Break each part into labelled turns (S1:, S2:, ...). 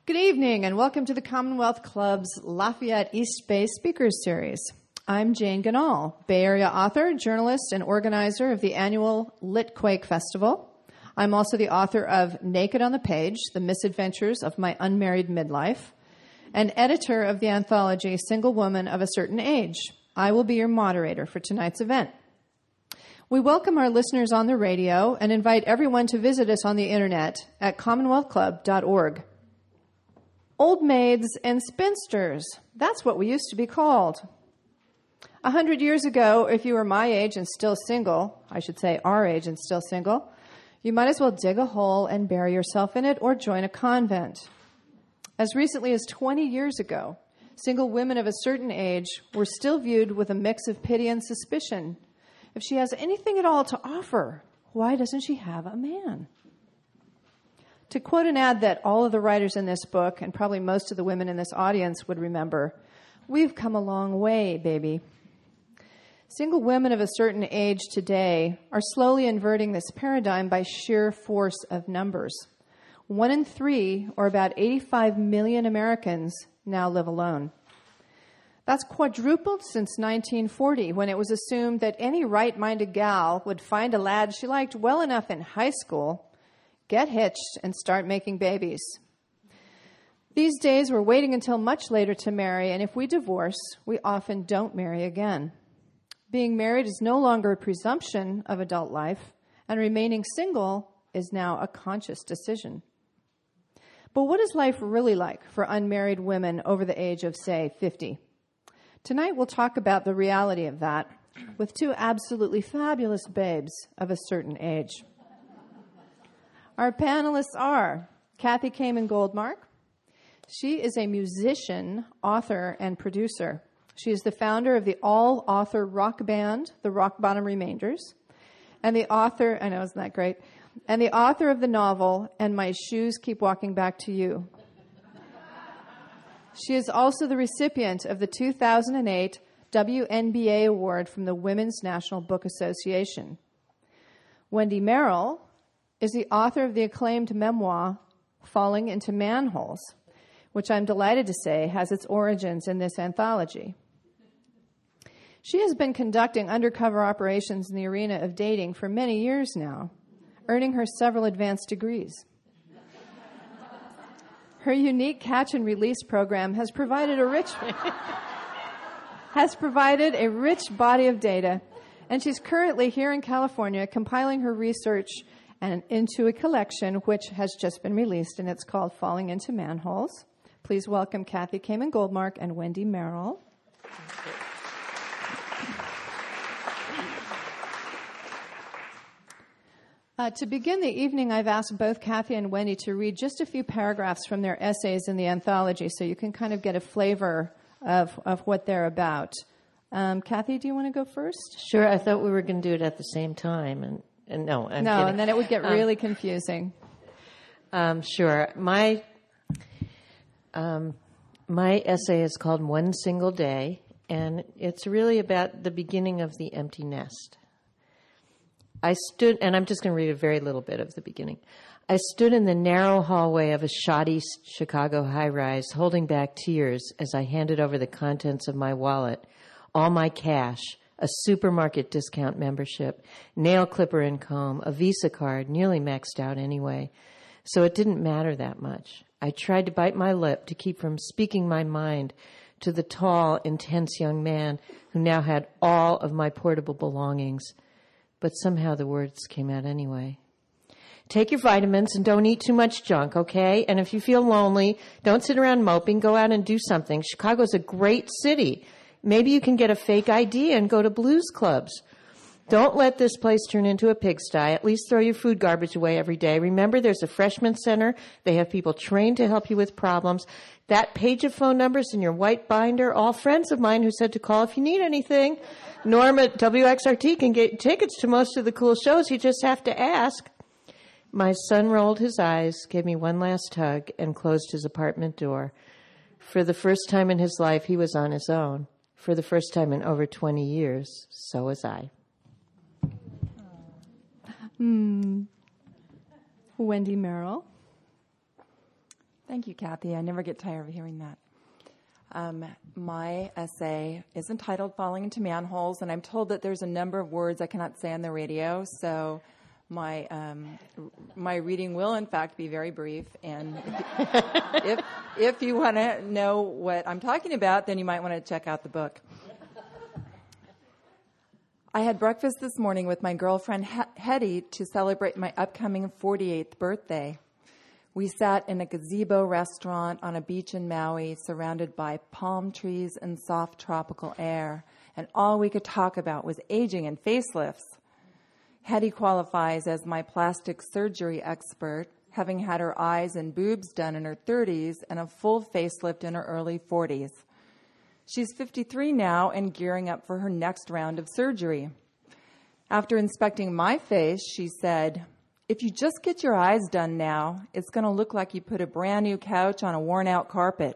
S1: Good evening and welcome to the Commonwealth Club's Lafayette East Bay Speakers Series. I'm Jane Ganal, Bay Area author, journalist, and organizer of the annual Litquake Festival. I'm also the author of Naked on the Page, The Misadventures of My Unmarried Midlife, and editor of the anthology Single Woman of a Certain Age. I will be your moderator for tonight's event. We welcome our listeners on the radio and invite everyone to visit us on the internet at commonwealthclub.org. Old maids and spinsters, that's what we used to be called. 100 years ago, if you were my age and still single, I should say our age and still single, you might as well dig a hole and bury yourself in it or join a convent. As recently as 20 years ago, single women of a certain age were still viewed with a mix of pity and suspicion. If she has anything at all to offer, why doesn't she have a man? To quote an ad that all of the writers in this book, and probably most of the women in this audience would remember, we've come a long way, baby. Single women of a certain age today are slowly inverting this paradigm by sheer force of numbers. 1 in 3, or about 85 million Americans, now live alone. That's quadrupled since 1940, when it was assumed that any right-minded gal would find a lad she liked well enough in high school, get hitched, and start making babies. These days, we're waiting until much later to marry, and if we divorce, we often don't marry again. Being married is no longer a presumption of adult life, and remaining single is now a conscious decision. But what is life really like for unmarried women over the age of, say, 50? Tonight, we'll talk about the reality of that with two absolutely fabulous babes of a certain age. Our panelists are Kathy Kamen Goldmark. She is a musician, author, and producer. She is the founder of the all-author rock band, the Rock Bottom Remainders, and the author, I know, isn't that great, and the author of the novel, And My Shoes Keep Walking Back to You. She is also the recipient of the 2008 WNBA Award from the Women's National Book Association. Wendy Merrill is the author of the acclaimed memoir, Falling into Manholes, which I'm delighted to say has its origins in this anthology. She has been conducting undercover operations in the arena of dating for many years now, earning her several advanced degrees. Her unique catch and release program has provided a rich body of data, and she's currently here in California compiling her research and into a collection which has just been released, and it's called Falling into Manholes. Please welcome Kathy Kamen Goldmark and Wendy Merrill. To begin the evening, I've asked both Kathy and Wendy to read just a few paragraphs from their essays in the anthology so you can kind of get a flavor of what they're about. Kathy, do you want to go first?
S2: Sure. I thought we were going to do it at the same time, and no, I'm kidding.
S1: And then it would get really confusing.
S2: Sure. My essay is called One Single Day, and it's really about the beginning of the empty nest. I stood, and I'm just going to read a very little bit of the beginning. I stood in the narrow hallway of a shoddy Chicago high-rise, holding back tears as I handed over the contents of my wallet, all my cash, a supermarket discount membership, nail clipper and comb, a Visa card, nearly maxed out anyway. So it didn't matter that much. I tried to bite my lip to keep from speaking my mind to the tall, intense young man who now had all of my portable belongings. But somehow the words came out anyway. Take your vitamins and don't eat too much junk, okay? And if you feel lonely, don't sit around moping. Go out and do something. Chicago's a great city. Maybe you can get a fake ID and go to blues clubs. Don't let this place turn into a pigsty. At least throw your food garbage away every day. Remember, there's a freshman center. They have people trained to help you with problems. That page of phone numbers in your white binder, all friends of mine who said to call if you need anything. Norm at WXRT can get tickets to most of the cool shows. You just have to ask. My son rolled his eyes, gave me one last hug, and closed his apartment door. For the first time in his life, he was on his own. For the first time in over 20 years, so was I.
S1: Wendy Merrill.
S3: Thank you, Kathy. I never get tired of hearing that. My essay is entitled Falling into Manholes, and I'm told that there's a number of words I cannot say on the radio, so my reading will, in fact, be very brief. And if you want to know what I'm talking about, then you might want to check out the book. I had breakfast this morning with my girlfriend Hetty to celebrate my upcoming 48th birthday. We sat in a gazebo restaurant on a beach in Maui, surrounded by palm trees and soft tropical air, and all we could talk about was aging and facelifts. Hetty qualifies as my plastic surgery expert, having had her eyes and boobs done in her 30s and a full facelift in her early 40s. She's 53 now and gearing up for her next round of surgery. After inspecting my face, she said, "If you just get your eyes done now, it's going to look like you put a brand new couch on a worn-out carpet.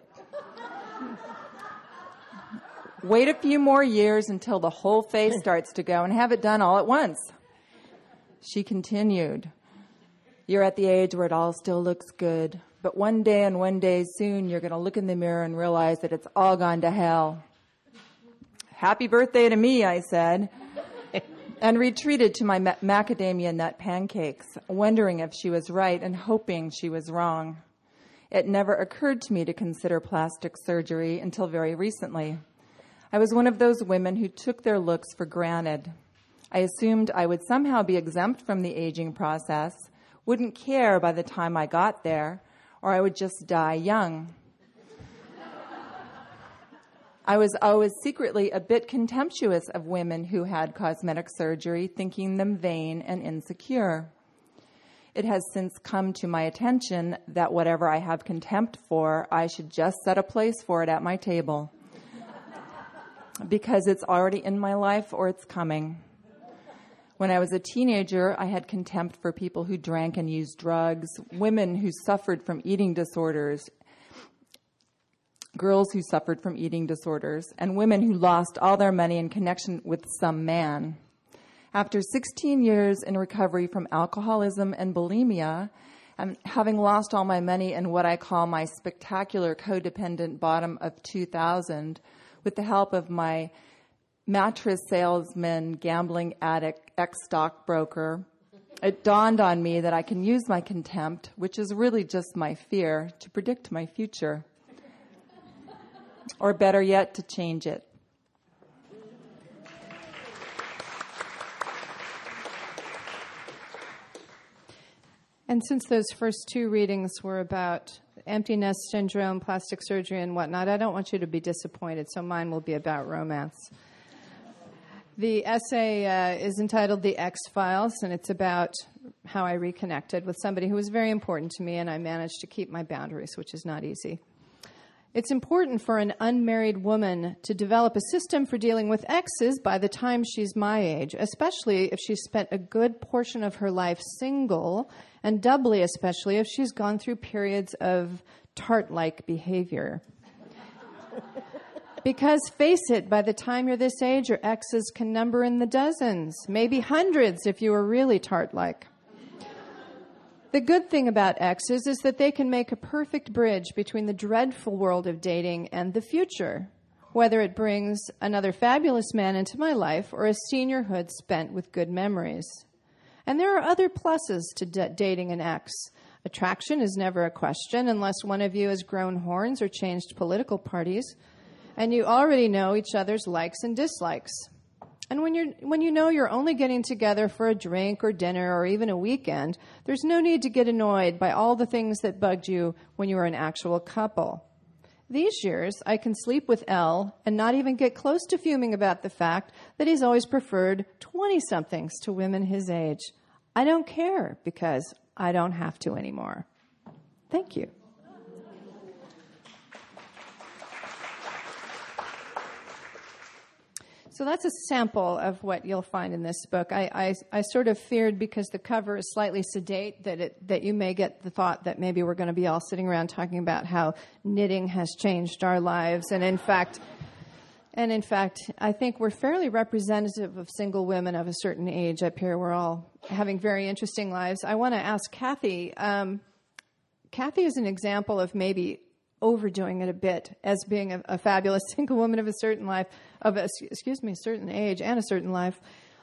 S3: Wait a few more years until the whole face starts to go and have it done all at once." She continued, "You're at the age where it all still looks good, but one day and one day soon you're going to look in the mirror and realize that it's all gone to hell." "Happy birthday to me," I said, and retreated to my macadamia nut pancakes, wondering if she was right and hoping she was wrong. It never occurred to me to consider plastic surgery until very recently. I was one of those women who took their looks for granted. I assumed I would somehow be exempt from the aging process, wouldn't care by the time I got there, or I would just die young. I was always secretly a bit contemptuous of women who had cosmetic surgery, thinking them vain and insecure. It has since come to my attention that whatever I have contempt for, I should just set a place for it at my table, because it's already in my life or it's coming. When I was a teenager, I had contempt for people who drank and used drugs, women who suffered from eating disorders, girls who suffered from eating disorders, and women who lost all their money in connection with some man. After 16 years in recovery from alcoholism and bulimia, and having lost all my money in what I call my spectacular codependent bottom of 2000, with the help of my mattress salesman, gambling addict, ex-stockbroker, it dawned on me that I can use my contempt, which is really just my fear, to predict my future. Or better yet, to change it.
S1: And since those first two readings were about empty nest syndrome, plastic surgery, and whatnot, I don't want you to be disappointed, so mine will be about romance. The essay is entitled The X-Files, and it's about how I reconnected with somebody who was very important to me, and I managed to keep my boundaries, which is not easy. It's important for an unmarried woman to develop a system for dealing with exes by the time she's my age, especially if she's spent a good portion of her life single, and doubly especially if she's gone through periods of tart-like behavior. Because, face it, by the time you're this age, your exes can number in the dozens, maybe hundreds if you were really tart-like. The good thing about exes is that they can make a perfect bridge between the dreadful world of dating and the future, whether it brings another fabulous man into my life or a seniorhood spent with good memories. And there are other pluses to dating an ex. Attraction is never a question unless one of you has grown horns or changed political parties, and you already know each other's likes and dislikes. And when you know you're only getting together for a drink or dinner or even a weekend, there's no need to get annoyed by all the things that bugged you when you were an actual couple. These years, I can sleep with Elle and not even get close to fuming about the fact that he's always preferred 20-somethings to women his age. I don't care because I don't have to anymore. Thank you. So that's a sample of what you'll find in this book. I sort of feared, because the cover is slightly sedate, that you may get the thought that maybe we're going to be all sitting around talking about how knitting has changed our lives. And in fact, I think we're fairly representative of single women of a certain age up here. We're all having very interesting lives. I want to ask Kathy, Kathy is an example of maybe overdoing it a bit as being a fabulous single woman of a certain life, certain age and a certain life.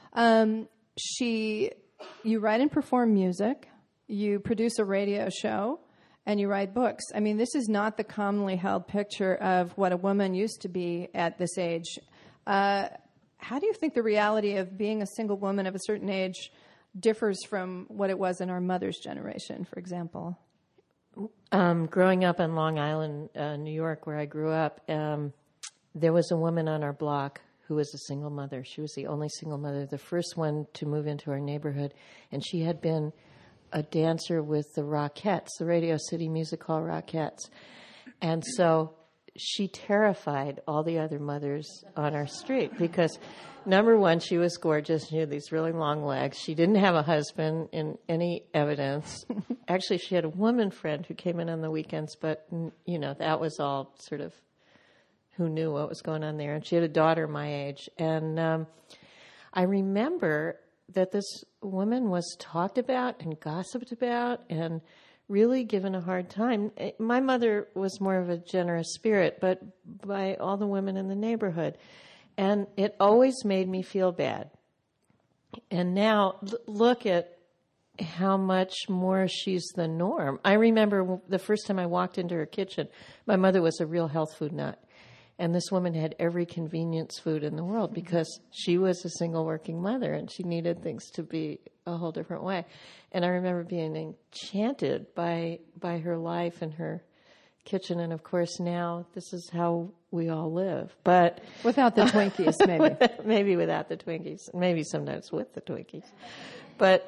S1: You write and perform music, you produce a radio show, and you write books. I mean, this is not the commonly held picture of what a woman used to be at this age. How do you think the reality of being a single woman of a certain age differs from what it was in our mother's generation, for example?
S2: Growing up on Long Island, New York, where I grew up, there was a woman on our block who was a single mother. She was the only single mother, the first one to move into our neighborhood, and she had been a dancer with the Rockettes, the Radio City Music Hall Rockettes. And so she terrified all the other mothers on our street because, number one, she was gorgeous. She had these really long legs. She didn't have a husband in any evidence. Actually, she had a woman friend who came in on the weekends, but, that was all sort of who knew what was going on there. And she had a daughter my age. And I remember that this woman was talked about and gossiped about and really given a hard time. My mother was more of a generous spirit, but by all the women in the neighborhood. And it always made me feel bad. And now look at how much more she's the norm. I remember the first time I walked into her kitchen, my mother was a real health food nut. And this woman had every convenience food in the world because she was a single working mother and she needed things to be a whole different way. And I remember being enchanted by her life and her kitchen. And of course now this is how we all live. But
S1: without the Twinkies, maybe.
S2: Maybe without the Twinkies. Maybe sometimes with the Twinkies. But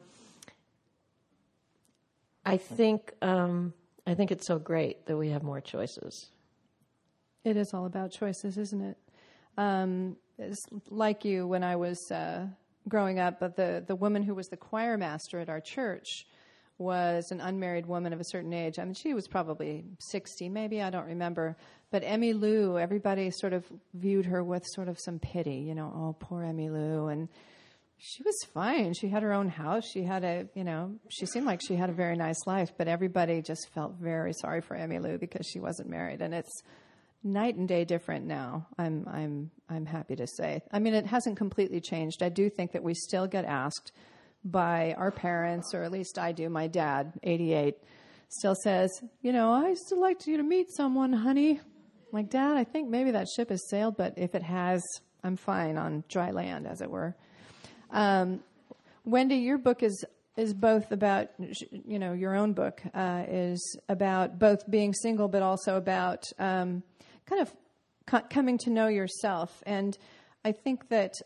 S2: I think it's so great that we have more choices.
S1: It is all about choices, isn't it? It's like you when I was growing up, but the woman who was the choir master at our church was an unmarried woman of a certain age. I mean, she was probably 60, maybe, I don't remember. But Emmy Lou, everybody sort of viewed her with sort of some pity, oh, poor Emmy Lou. And she was fine. She had her own house. She had she seemed like she had a very nice life, but everybody just felt very sorry for Emmy Lou because she wasn't married. And it's night and day different now. I'm happy to say. I mean, it hasn't completely changed. I do think that we still get asked by our parents, or at least I do. My dad, 88, still says, I still like you to meet someone, honey. I'm like, Dad, I think maybe that ship has sailed, but if it has, I'm fine on dry land, as it were. Wendy, your book is both about, your own book is about both being single, but also about kind of coming to know yourself. And I think that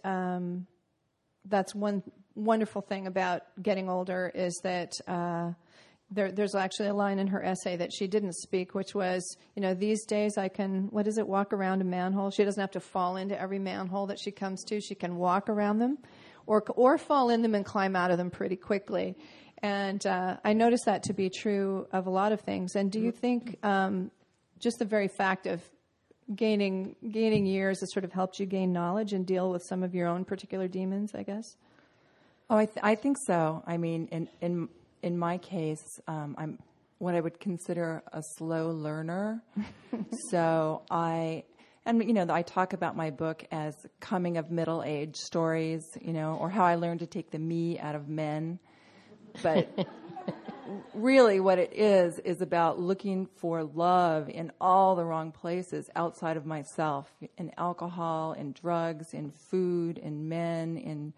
S1: that's one wonderful thing about getting older is that there's actually a line in her essay that she didn't speak, which was, these days I can, walk around a manhole. She doesn't have to fall into every manhole that she comes to. She can walk around them or fall in them and climb out of them pretty quickly. And I noticed that to be true of a lot of things. And do you think just the very fact of gaining years has sort of helped you gain knowledge and deal with some of your own particular demons, I guess?
S3: Oh, I think so. I mean, in my case, I'm what I would consider a slow learner. So I talk about my book as coming of middle age stories, or how I learned to take the me out of men. But really what it is about looking for love in all the wrong places outside of myself, in alcohol, in drugs, in food, in men, in,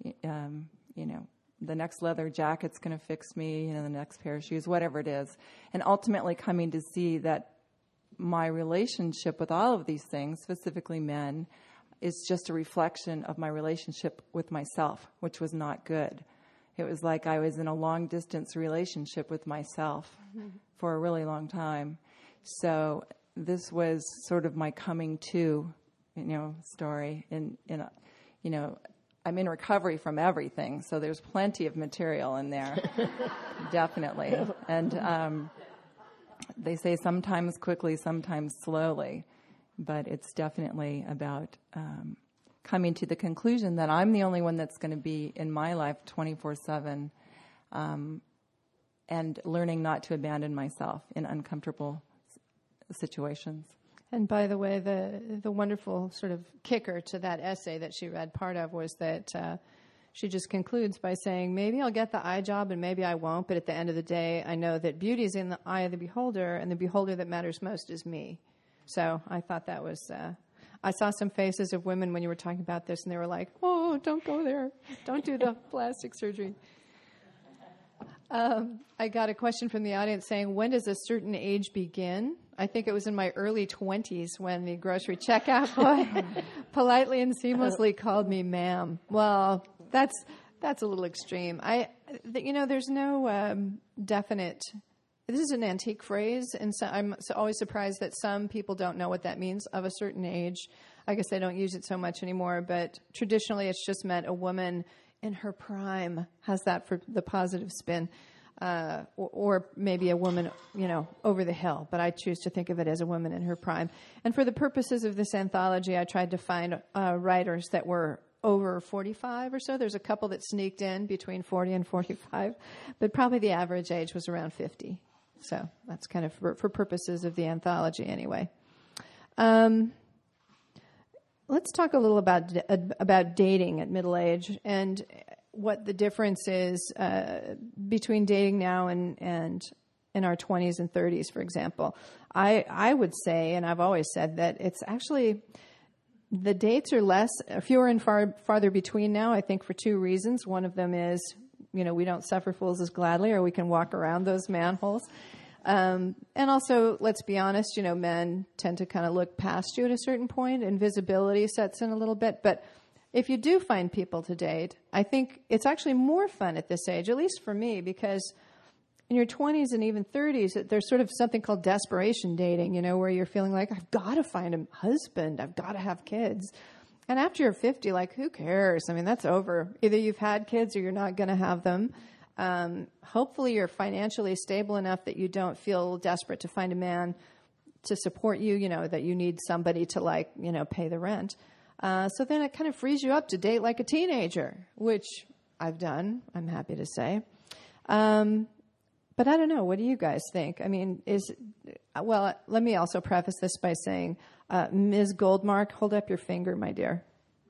S3: the next leather jacket's going to fix me, the next pair of shoes, whatever it is. And ultimately coming to see that my relationship with all of these things, specifically men, is just a reflection of my relationship with myself, which was not good. It was like I was in a long-distance relationship with myself for a really long time. So this was sort of my coming to, story. I'm in recovery from everything, so there's plenty of material in there, definitely. And they say sometimes quickly, sometimes slowly, but it's definitely about coming to the conclusion that I'm the only one that's going to be in my life 24/7, and learning not to abandon myself in uncomfortable situations.
S1: And by the way, the wonderful sort of kicker to that essay that she read part of was that she just concludes by saying, maybe I'll get the eye job and maybe I won't, but at the end of the day, I know that beauty is in the eye of the beholder, and the beholder that matters most is me. So I thought that was... I saw some faces of women when you were talking about this, and they were like, oh, don't go there. Don't do the plastic surgery. I got a question from the audience saying, when does a certain age begin? I think it was in my early 20s when the grocery checkout boy politely and seamlessly called me ma'am. Well, that's a little extreme. There's no definite... This is an antique phrase, and so I'm always surprised that some people don't know what that means of a certain age. I guess they don't use it so much anymore, but traditionally it's just meant a woman in her prime has that for the positive spin, or maybe a woman, over the hill. But I choose to think of it as a woman in her prime. And for the purposes of this anthology, I tried to find writers that were over 45 or so. There's a couple that sneaked in between 40 and 45, but probably the average age was around 50. So that's kind of for purposes of the anthology anyway. Let's talk a little about dating at middle age and what the difference is between dating now and in our 20s and 30s, for example. I would say, and I've always said, that it's actually the dates are fewer and farther between now, I think, for two reasons. One of them is, we don't suffer fools as gladly, or we can walk around those manholes. And also, let's be honest, men tend to kind of look past you at a certain point, and visibility sets in a little bit. But if you do find people to date, I think it's actually more fun at this age, at least for me, because in your 20s and even 30s, there's sort of something called desperation dating, where you're feeling like, I've got to find a husband, I've got to have kids. And after you're 50, who cares? I mean, that's over. Either you've had kids or you're not going to have them. Hopefully you're financially stable enough that you don't feel desperate to find a man to support you, that you need somebody to pay the rent. So then it kind of frees you up to date like a teenager, which I've done, I'm happy to say. But I don't know. What do you guys think? I mean, let me also preface this by saying, Ms. Goldmark, hold up your finger, my dear.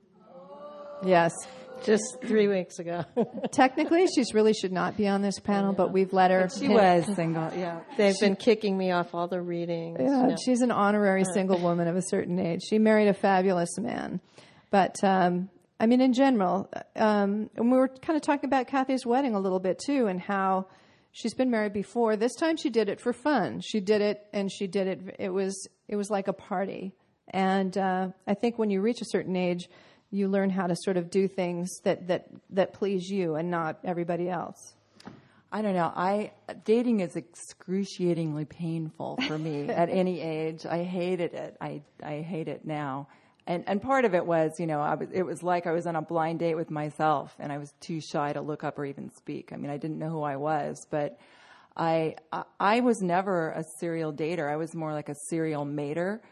S1: Yes.
S2: Just 3 weeks ago.
S1: Technically, she really should not be on this panel, but we've let her.
S3: But she was single, yeah.
S2: They've been kicking me off all the readings.
S1: Yeah, she's an honorary single woman of a certain age. She married a fabulous man. But, in general, and we were kind of talking about Kathy's wedding a little bit, too, and how she's been married before. This time she did it for fun. She did it. It was like a party. And I think when you reach a certain age, you learn how to sort of do things that please you and not everybody else.
S3: I don't know. Dating is excruciatingly painful for me at any age. I hated it. I hate it now. And part of it was, it was like I was on a blind date with myself, and I was too shy to look up or even speak. I mean, I didn't know who I was, but I was never a serial dater. I was more like a serial mater,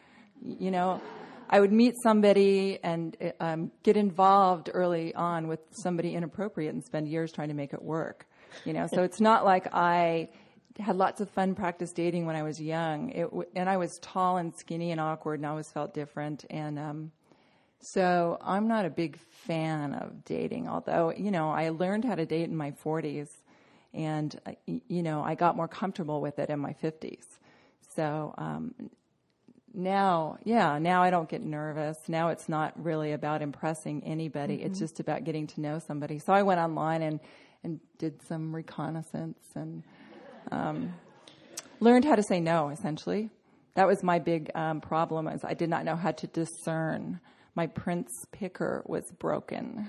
S3: I would meet somebody and get involved early on with somebody inappropriate and spend years trying to make it work. So it's not like I had lots of fun practice dating when I was young. And I was tall and skinny and awkward, and I always felt different. And so I'm not a big fan of dating, although, I learned how to date in my 40s. And, I got more comfortable with it in my 50s. So now I don't get nervous. Now it's not really about impressing anybody. Mm-hmm. It's just about getting to know somebody. So I went online and did some reconnaissance and learned how to say no, essentially. That was my big problem, is I did not know how to discern. My Prince picker was broken.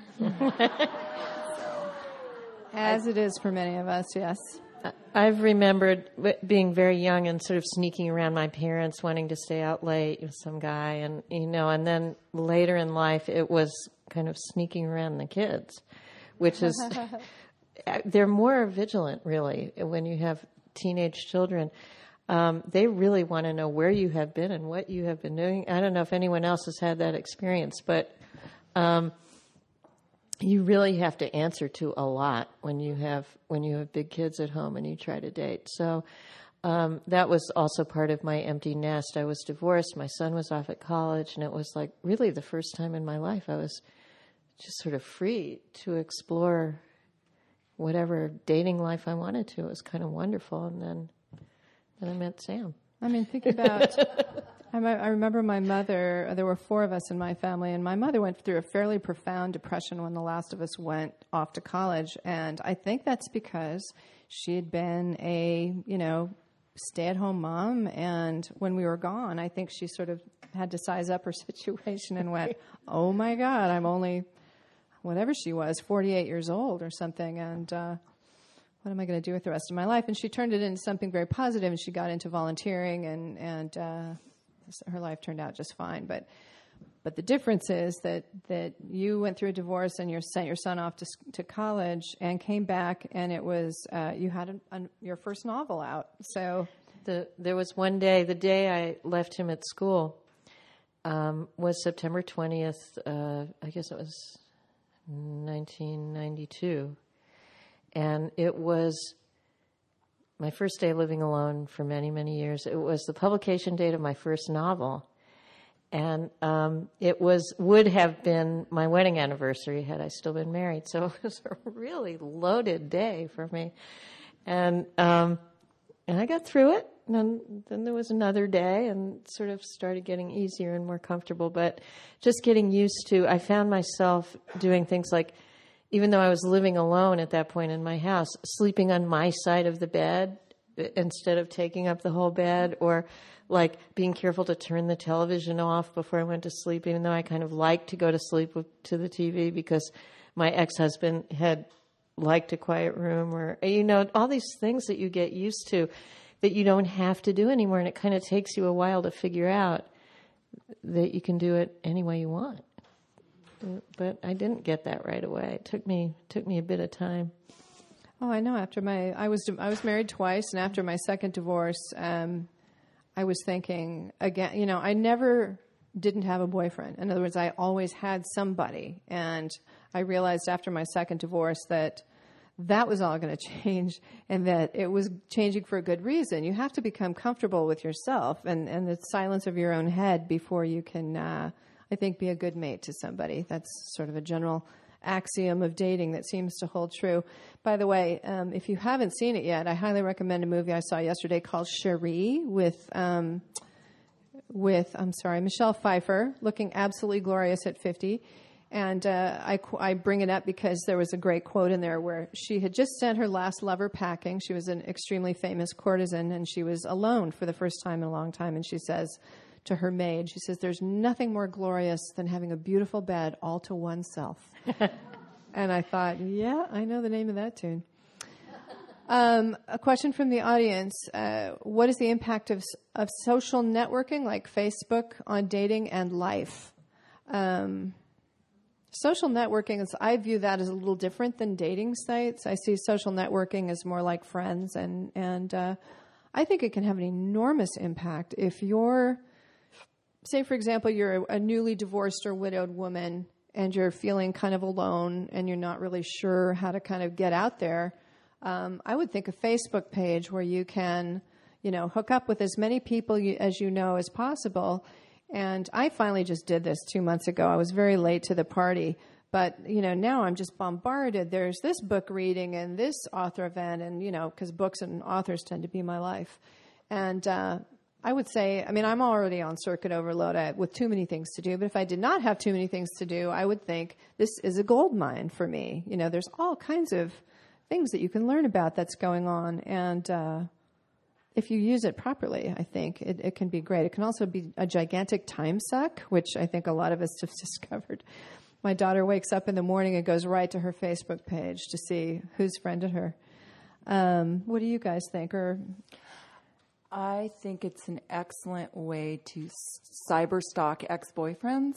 S1: As it is for many of us, yes.
S2: I've remembered being very young and sort of sneaking around my parents, wanting to stay out late with some guy, and and then later in life it was kind of sneaking around the kids, which is they're more vigilant, really, when you have teenage children. They really want to know where you have been and what you have been doing. I don't know if anyone else has had that experience, but you really have to answer to a lot when you have big kids at home and you try to date. So that was also part of my empty nest. I was divorced. My son was off at college, and it was like really the first time in my life I was just sort of free to explore whatever dating life I wanted to. It was kind of wonderful. And then I met Sam.
S1: I mean, think about, I remember my mother, there were 4 of us in my family, and my mother went through a fairly profound depression when the last of us went off to college. And I think that's because she had been a, stay-at-home mom. And when we were gone, I think she sort of had to size up her situation and went, oh my God, I'm only, whatever she was, 48 years old or something. And, what am I going to do with the rest of my life? And she turned it into something very positive, and she got into volunteering, and her life turned out just fine. But the difference is that you went through a divorce and you sent your son off to college and came back, and it was you had your first novel out. So
S2: there was one day, the day I left him at school was September 20th. I guess it was 1992. And it was my first day living alone for many, many years. It was the publication date of my first novel. And it would have been my wedding anniversary had I still been married. So it was a really loaded day for me. And I got through it. And then there was another day, and sort of started getting easier and more comfortable. But just getting used to, I found myself doing things like, even though I was living alone at that point in my house, sleeping on my side of the bed instead of taking up the whole bed, or like being careful to turn the television off before I went to sleep, even though I kind of liked to go to sleep to the TV because my ex-husband had liked a quiet room, or, all these things that you get used to that you don't have to do anymore. And it kind of takes you a while to figure out that you can do it any way you want. But I didn't get that right away. It took me a bit of time.
S1: Oh, I know. I was married twice, and after my second divorce, I was thinking again. I never didn't have a boyfriend. In other words, I always had somebody, and I realized after my second divorce that was all going to change, and that it was changing for a good reason. You have to become comfortable with yourself and the silence of your own head before you can. I think, be a good mate to somebody. That's sort of a general axiom of dating that seems to hold true. By the way, if you haven't seen it yet, I highly recommend a movie I saw yesterday called Cherie with Michelle Pfeiffer, looking absolutely glorious at 50. And I bring it up because there was a great quote in there where she had just sent her last lover packing. She was an extremely famous courtesan, and she was alone for the first time in a long time. And she says to her maid, she says, "There's nothing more glorious than having a beautiful bed all to oneself." And I thought, yeah, I know the name of that tune. A question from the audience. What is the impact of social networking like Facebook on dating and life? Social networking, I view that as a little different than dating sites. I see social networking as more like friends, and I think it can have an enormous impact if you're, say, for example, you're a newly divorced or widowed woman and you're feeling kind of alone and you're not really sure how to kind of get out there. I would think a Facebook page where you can, hook up with as many people as you know as possible. And I finally just did this 2 months ago. I was very late to the party. But, now I'm just bombarded. There's this book reading and this author event and, because books and authors tend to be my life. And I would say, I'm already on circuit overload with too many things to do. But if I did not have too many things to do, I would think this is a gold mine for me. There's all kinds of things that you can learn about that's going on. And if you use it properly, I think it can be great. It can also be a gigantic time suck, which I think a lot of us have discovered. My daughter wakes up in the morning and goes right to her Facebook page to see who's friended her. What do you guys think?
S3: I think it's an excellent way to cyber stalk ex-boyfriends.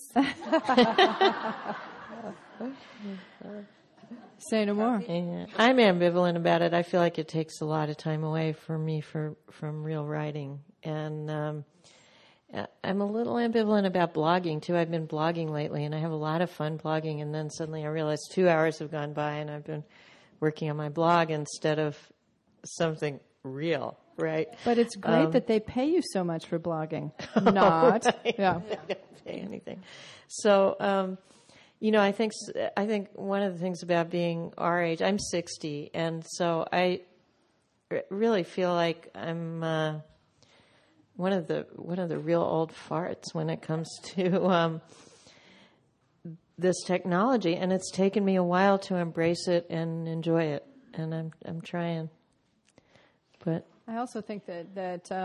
S1: Say no more.
S2: Yeah. I'm ambivalent about it. I feel like it takes a lot of time away from me from real writing, and I'm a little ambivalent about blogging, too. I've been blogging lately, and I have a lot of fun blogging, and then suddenly I realize 2 hours have gone by, and I've been working on my blog instead of something real, right?
S1: But it's great that they pay you so much for blogging. Not.
S2: Right.
S1: Yeah.
S2: They don't pay anything. So, I think one of the things about being our age, I'm 60, and so I really feel like I'm one of the real old farts when it comes to this technology, and it's taken me a while to embrace it and enjoy it, and I'm trying. But
S1: I also think that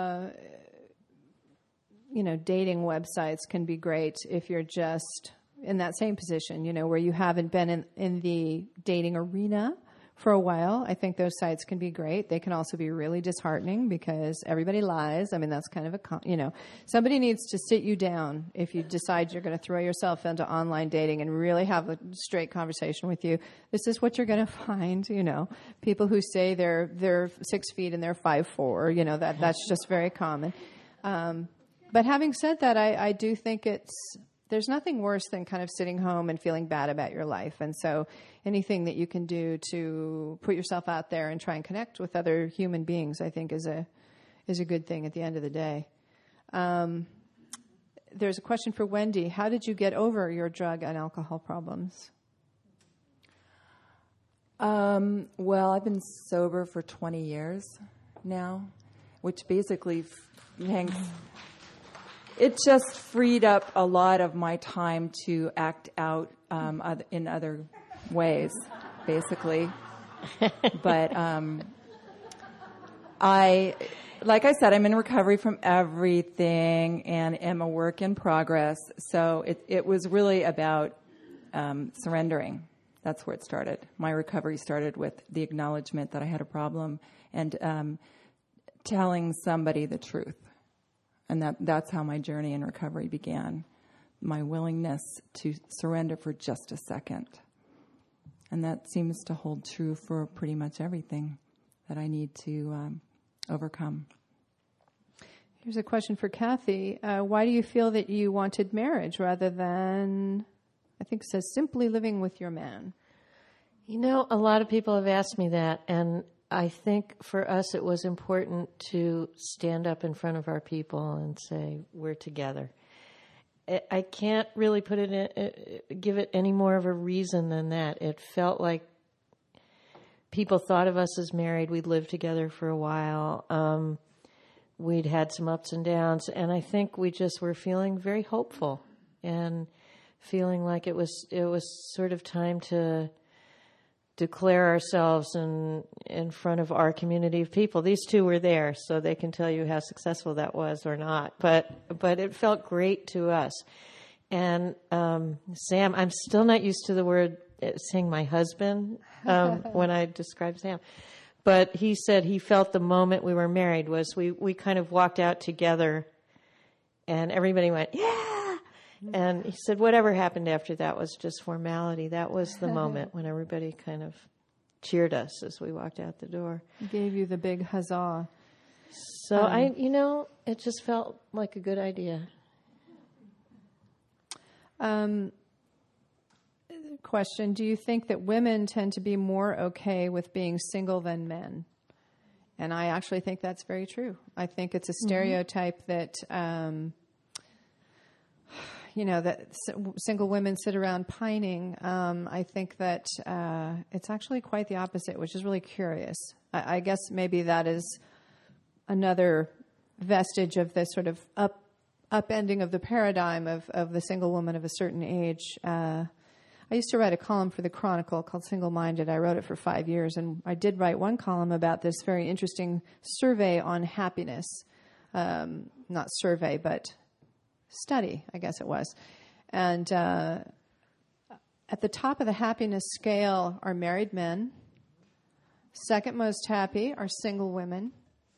S1: dating websites can be great if you're just in that same position, where you haven't been in the dating arena for a while. I think those sites can be great. They can also be really disheartening because everybody lies. I mean, that's kind of somebody needs to sit you down if you decide you're going to throw yourself into online dating and really have a straight conversation with you. This is what you're going to find, people who say they're 6 feet and they're 5'4", that's just very common. But having said that, I do think there's nothing worse than kind of sitting home and feeling bad about your life. And so anything that you can do to put yourself out there and try and connect with other human beings, I think is a good thing at the end of the day. There's a question for Wendy. How did you get over your drug and alcohol problems?
S3: Well, I've been sober for 20 years now, which basically hangs... It just freed up a lot of my time to act out in other ways, basically. But like I said, I'm in recovery from everything and am a work in progress. So it was really about surrendering. That's where it started. My recovery started with the acknowledgement that I had a problem and telling somebody the truth. And that's how my journey in recovery began, my willingness to surrender for just a second. And that seems to hold true for pretty much everything that I need to overcome.
S1: Here's a question for Kathy. Why do you feel that you wanted marriage rather than, I think it says, simply living with your man?
S2: A lot of people have asked me that, and I think for us it was important to stand up in front of our people and say, we're together. I can't really put it in, give it any more of a reason than that. It felt like people thought of us as married. We'd lived together for a while. We'd had some ups and downs, and I think we just were feeling very hopeful and feeling like it was sort of time to declare ourselves in front of our community of people. These two were there, so they can tell you how successful that was or not. But it felt great to us. And Sam, I'm still not used to the word saying my husband when I describe Sam. But he said he felt the moment we were married was we kind of walked out together, and everybody went, yeah! And he said whatever happened after that was just formality. That was the moment when everybody kind of cheered us as we walked out the door.
S1: Gave you the big huzzah.
S2: So it just felt like a good idea.
S1: Question, do you think that women tend to be more okay with being single than men? And I actually think that's very true. I think it's a stereotype that... that single women sit around pining. I think that it's actually quite the opposite, which is really curious. I guess maybe that is another vestige of this sort of upending of the paradigm of the single woman of a certain age. I used to write a column for the Chronicle called Single Minded. I wrote it for 5 years, and I did write one column about this very interesting survey on happiness. Not survey, but study, I guess it was. And at the top of the happiness scale are married men. Second most happy are single women.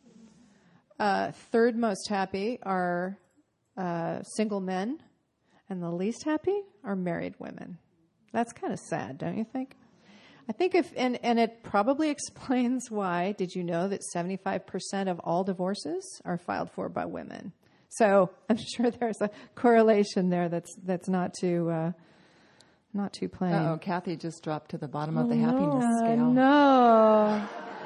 S1: Third most happy are single men. And the least happy are married women. That's kind of sad, don't you think? I think and it probably explains why, did you know that 75% of all divorces are filed for by women? So I'm sure there's a correlation there that's not too plain.
S3: Uh-oh, Kathy just dropped to the bottom of the happiness scale.
S1: No.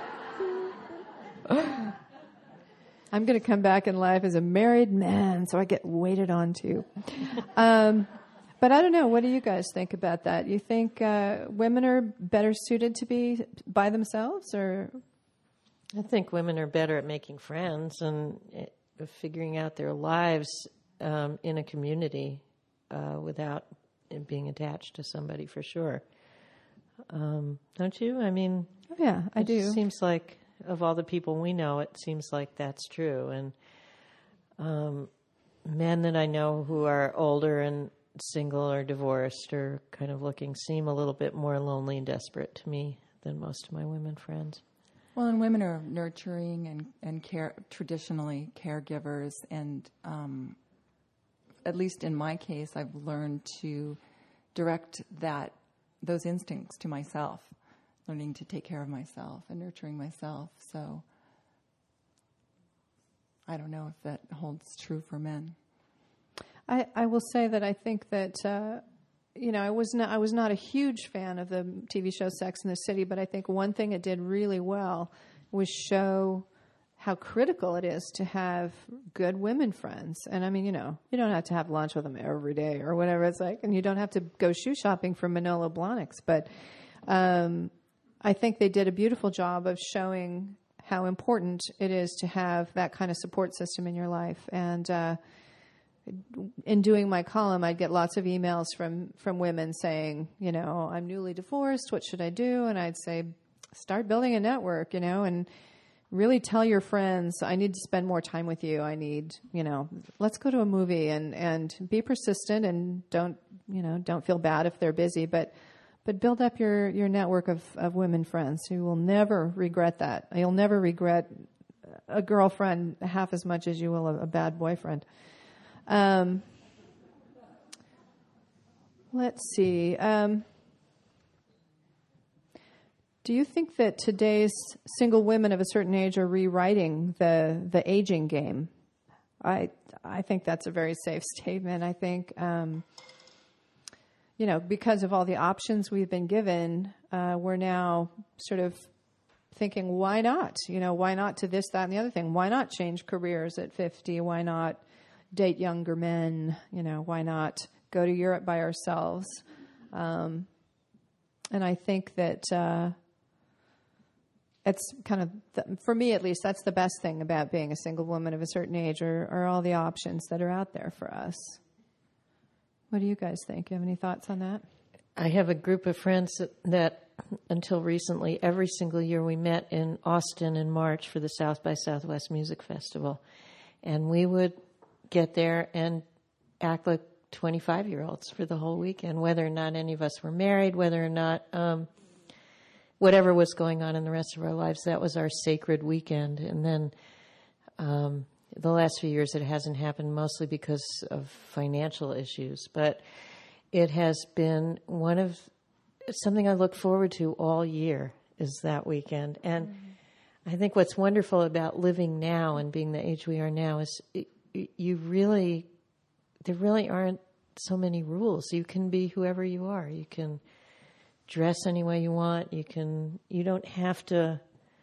S1: I'm going to come back in life as a married man, so I get waited on too. But I don't know. What do you guys think about that? You think women are better suited to be by themselves, or?
S2: I think women are better at making friends and figuring out their lives in a community without being attached to somebody, for sure. Don't you? I mean,
S1: yeah, I do.
S2: It seems like of all the people we know, it seems like that's true. And men that I know who are older and single or divorced or kind of looking seem a little bit more lonely and desperate to me than most of my women friends.
S3: Well, and women are nurturing and traditionally caregivers, and at least in my case, I've learned to direct those instincts to myself, learning to take care of myself and nurturing myself. So I don't know if that holds true for men.
S1: I will say that I think that I was not a huge fan of the TV show Sex and the City, but I think one thing it did really well was show how critical it is to have good women friends. And I mean, you don't have to have lunch with them every day or whatever it's like, and you don't have to go shoe shopping for Manolo Blahniks. But I think they did a beautiful job of showing how important it is to have that kind of support system in your life. And in doing my column, I'd get lots of emails from women saying, I'm newly divorced. What should I do? And I'd say, start building a network, and really tell your friends, I need to spend more time with you. I need, let's go to a movie and be persistent and don't feel bad if they're busy, but build up your network of women friends who will never regret that. You'll never regret a girlfriend half as much as you will a bad boyfriend. Let's see. Do you think that today's single women of a certain age are rewriting the aging game? I think that's a very safe statement. I think, because of all the options we've been given, we're now sort of thinking, why not? Why not to this, that, and the other thing? Why not change careers at 50? Why not date younger men? Why not go to Europe by ourselves? And I think that it's kind of, for me at least, that's the best thing about being a single woman of a certain age, are all the options that are out there for us. What do you guys think? You have any thoughts on that?
S2: I have a group of friends that until recently, every single year we met in Austin in March for the South by Southwest Music Festival. And we would get there and act like 25-year-olds for the whole weekend, whether or not any of us were married, whether or not whatever was going on in the rest of our lives, that was our sacred weekend. And then the last few years it hasn't happened, mostly because of financial issues. But it has been something I look forward to all year, is that weekend. And I think what's wonderful about living now and being the age we are now is there really aren't so many rules. You can be whoever you are. You can dress any way you want. You don't have to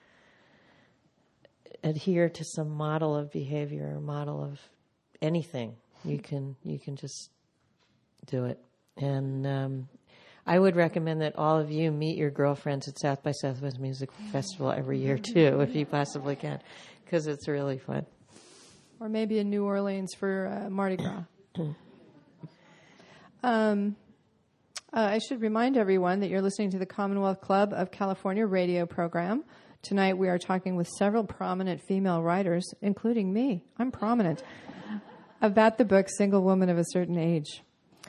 S2: adhere to some model of behavior or model of anything. You can just do it. And I would recommend that all of you meet your girlfriends at South by Southwest Music Festival every year too, if you possibly can, because it's really fun.
S1: Or maybe in New Orleans for Mardi Gras. I should remind everyone that you're listening to the Commonwealth Club of California radio program. Tonight we are talking with several prominent female writers, including me. I'm prominent. About the book Single Woman of a Certain Age.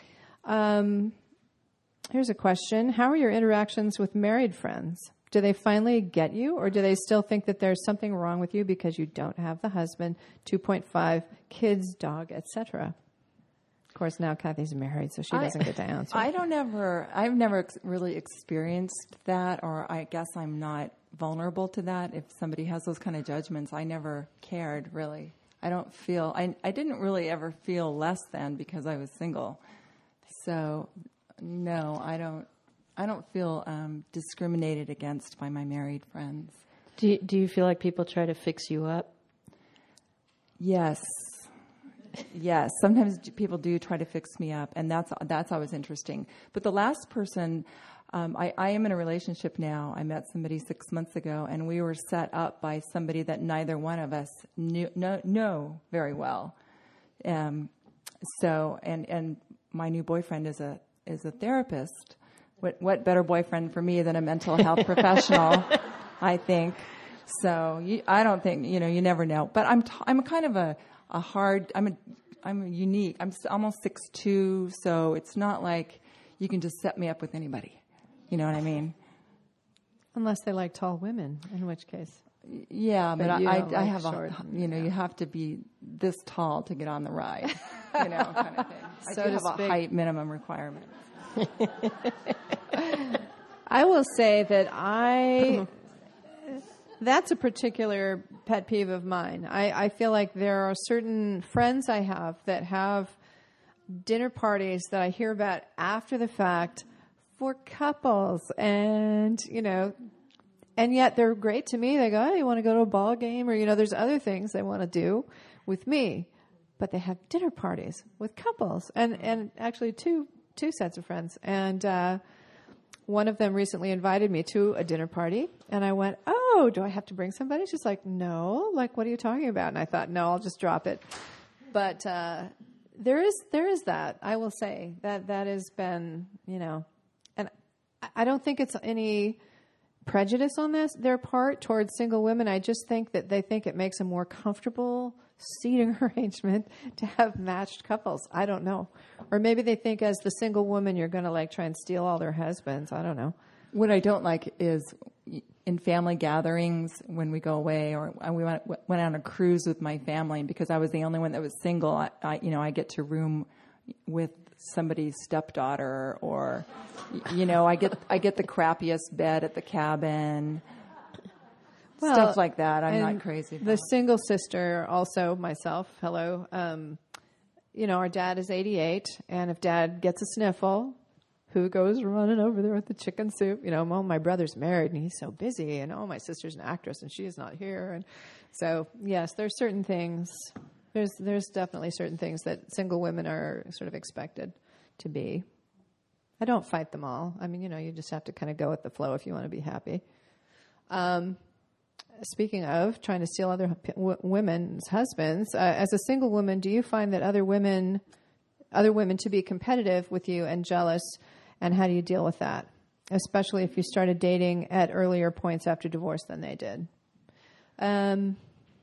S1: Here's a question. How are your interactions with married friends? Do they finally get you, or do they still think that there's something wrong with you because you don't have the husband, 2.5 kids, dog, etc.? Of course, now Kathy's married, so she doesn't get to answer.
S3: I've never really experienced that, or I guess I'm not vulnerable to that. If somebody has those kind of judgments, I never cared, really. don't feel, I didn't really ever feel less than because I was single. So, no, I don't feel discriminated against by my married friends.
S2: Do you feel like people try to fix you up?
S3: Yes. Yes. Sometimes people do try to fix me up, and that's always interesting. But the last person, I am in a relationship now. I met somebody 6 months ago, and we were set up by somebody that neither one of us know very well. So, and my new boyfriend is a therapist. What better boyfriend for me than a mental health professional? I think. So I don't think, you never know. But I'm kind of I'm unique. I'm almost 6'2", so it's not like you can just set me up with anybody. You know what I mean?
S1: Unless they like tall women, in which case.
S3: Yeah, but I have
S1: short,
S3: you have to be this tall to get on the ride, kind of thing.
S1: So
S3: I do have a height minimum requirement.
S1: I will say that that's a particular pet peeve of mine. I feel like there are certain friends I have that have dinner parties that I hear about after the fact for couples, and yet they're great to me. They go, "Oh, you want to go to a ball game?" Or there's other things they want to do with me, but they have dinner parties with couples, and actually two sets of friends, and one of them recently invited me to a dinner party, and I went, "Oh, do I have to bring somebody?" She's like, "No, like, what are you talking about?" And I thought, no, I'll just drop it. But there is that, I will say, that has been, and I don't think it's any prejudice on their part towards single women. I just think that they think it makes a more comfortable seating arrangement to have matched couples. I don't know. Or maybe they think as the single woman you're going to try and steal all their husbands. I don't know.
S3: What I don't like is in family gatherings when we go away, or we went on a cruise with my family, because I was the only one that was single. I get to room with somebody's stepdaughter, or I get the crappiest bed at the cabin.
S1: Well,
S3: stuff like that. I'm not crazy about.
S1: The single sister, also myself, hello. Our dad is 88, and if Dad gets a sniffle, who goes running over there with the chicken soup? Well, my brother's married, and he's so busy, and my sister's an actress, and she is not here. And so, yes, there's certain things. There's definitely certain things that single women are sort of expected to be. I don't fight them all. I mean, you just have to kind of go with the flow if you want to be happy. Speaking of trying to steal other women's husbands, as a single woman, do you find that other women to be competitive with you and jealous, and how do you deal with that? Especially if you started dating at earlier points after divorce than they did. I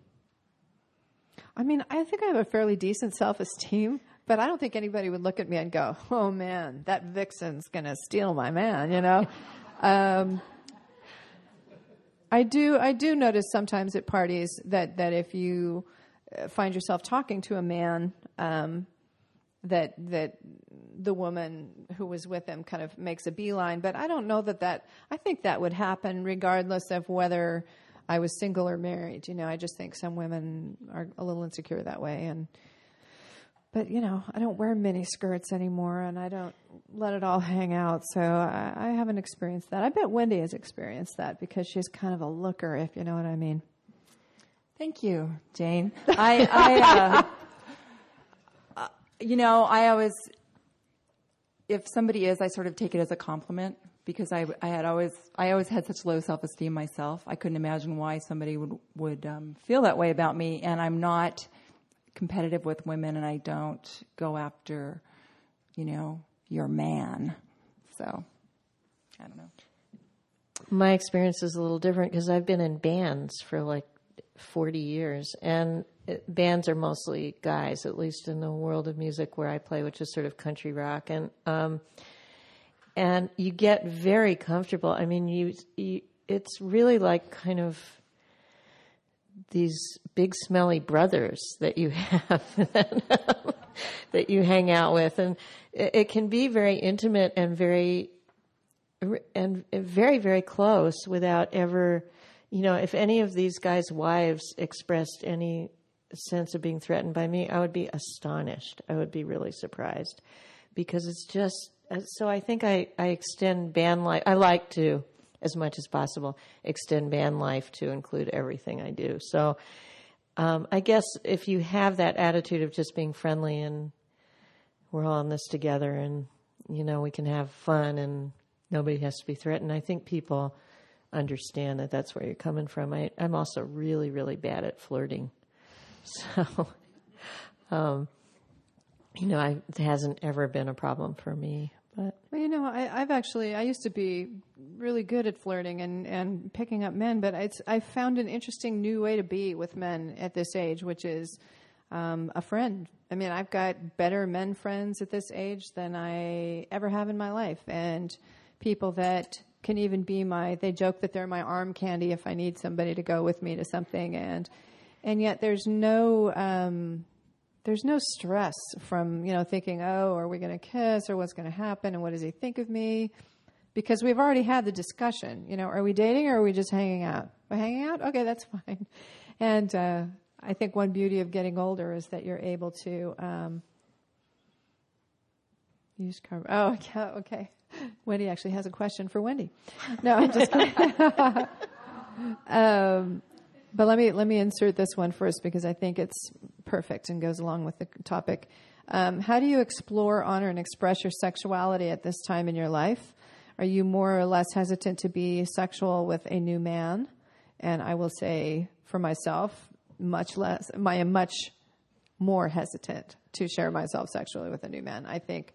S1: think I have a fairly decent self-esteem, but I don't think anybody would look at me and go, "Oh man, that vixen's going to steal my man," I do notice sometimes at parties that if you find yourself talking to a man, that the woman who was with him kind of makes a beeline. But I don't know that I think that would happen regardless of whether I was single or married. I just think some women are a little insecure that way. But I don't wear mini skirts anymore, and I don't let it all hang out. So I haven't experienced that. I bet Wendy has experienced that because she's kind of a looker, if you know what I mean.
S3: Thank you, Jane. I always, if somebody is, I sort of take it as a compliment, because I always had such low self-esteem myself. I couldn't imagine why somebody would feel that way about me, and I'm not competitive with women, and I don't go after, your man. So, I don't know.
S2: My experience is a little different because I've been in bands for 40 years, and bands are mostly guys, at least in the world of music where I play, which is sort of country rock, and you get very comfortable. I mean, it's really like kind of these big smelly brothers that you have that you hang out with, and it can be very intimate and very, very close without ever, if any of these guys' wives expressed any sense of being threatened by me, I would be astonished. I would be really surprised, because it's just, so I think I extend band life. I like to, as much as possible, extend band life to include everything I do. So I guess if you have that attitude of just being friendly and we're all in this together and, we can have fun and nobody has to be threatened, I think people understand that that's where you're coming from. I'm also really, really bad at flirting. So, it hasn't ever been a problem for me. But
S1: Well, I used to be really good at flirting and picking up men, but I found an interesting new way to be with men at this age, which is a friend. I mean, I've got better men friends at this age than I ever have in my life, and people that can even be they joke that they're my arm candy if I need somebody to go with me to something, and yet there's no stress from, thinking, oh, are we going to kiss or what's going to happen and what does he think of me? Because we've already had the discussion, are we dating or are we just hanging out? We're hanging out? Okay, that's fine. And I think one beauty of getting older is that you're able to use carbon. Oh, yeah, okay. Wendy actually has a question for Wendy. No, I'm just kidding. But let me insert this one first because I think it's perfect and goes along with the topic. How do you explore, honor, and express your sexuality at this time in your life? Are you more or less hesitant to be sexual with a new man? And I will say for myself, much less. I am much more hesitant to share myself sexually with a new man. I think,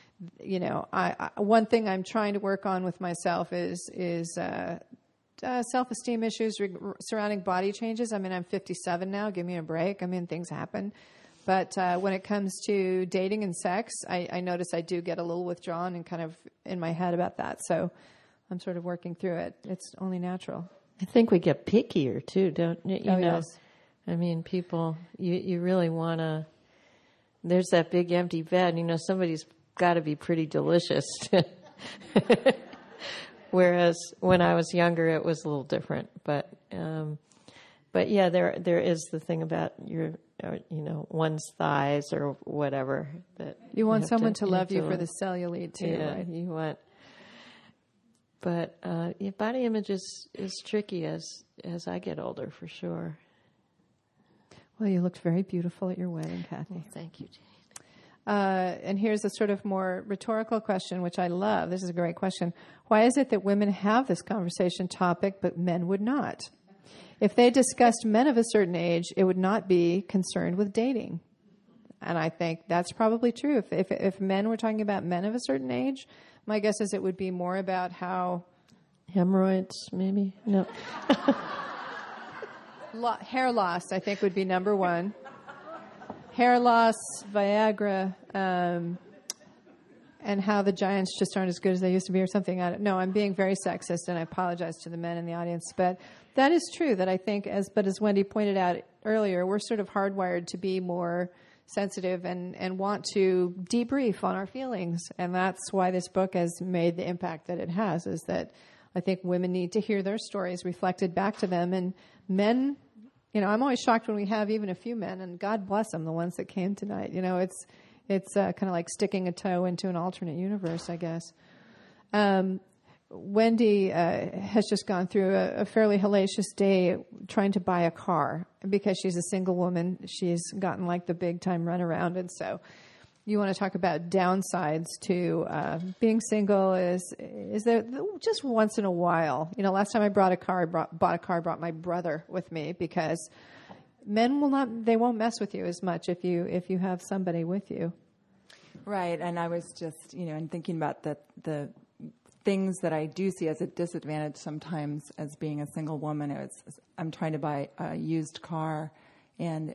S1: one thing I'm trying to work on with myself is self-esteem issues surrounding body changes. I mean, I'm 57 now. Give me a break. I mean, things happen. But when it comes to dating and sex, I notice I do get a little withdrawn and kind of in my head about that. So I'm sort of working through it. It's only natural.
S2: I think we get pickier too, don't you?
S1: Yes.
S2: I mean, people, you really want to, there's that big empty bed, somebody's got to be pretty delicious. Whereas when I was younger, it was a little different. But yeah, there is the thing about your, one's thighs or whatever. That
S1: you want someone to love you for the cell you lead too,
S2: yeah,
S1: right?
S2: You want. But body image is tricky as I get older, for sure.
S1: Well, you looked very beautiful at your wedding, Kathy.
S2: Well, thank you, Jane.
S1: And here's a sort of more rhetorical question, which I love. This is a great question. Why is it that women have this conversation topic, but men would not? If they discussed men of a certain age, it would not be concerned with dating. And I think that's probably true. If men were talking about men of a certain age, my guess is it would be more about how...
S2: Hemorrhoids, maybe? No.
S1: Hair loss, I think, would be number one. Hair loss, Viagra, and how the giants just aren't as good as they used to be or something. No, I'm being very sexist, and I apologize to the men in the audience. But that is true, that I think, as Wendy pointed out earlier, we're sort of hardwired to be more sensitive and want to debrief on our feelings. And that's why this book has made the impact that it has, is that I think women need to hear their stories reflected back to them. And men, I'm always shocked when we have even a few men, and God bless them, the ones that came tonight. It's kind of like sticking a toe into an alternate universe, I guess. Wendy has just gone through a fairly hellacious day trying to buy a car because she's a single woman. She's gotten like the big time runaround, and so you want to talk about downsides to being single. Is there just once in a while? Last time I bought a car, brought my brother with me because men won't mess with you as much if you have somebody with you.
S3: Right, and I was just and thinking about the things that I do see as a disadvantage sometimes as being a single woman. I'm trying to buy a used car, and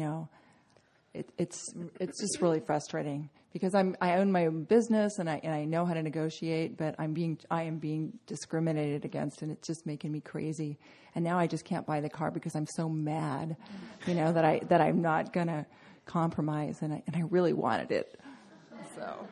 S3: it's just really frustrating because I own my own business and I know how to negotiate, but I am being discriminated against, and it's just making me crazy. And now I just can't buy the car because I'm so mad, that I'm not gonna compromise, and I really wanted it. So.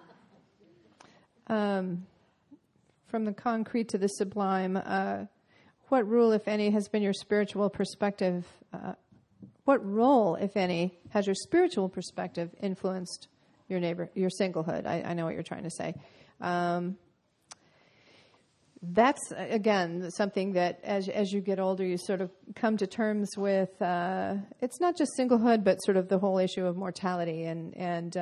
S1: From the concrete to the sublime, what rule, if any, has been your spiritual perspective what role, if any, has your spiritual perspective influenced your singlehood? I know what you're trying to say. That's, again, something that as you get older, you sort of come to terms with. It's not just singlehood, but sort of the whole issue of mortality. And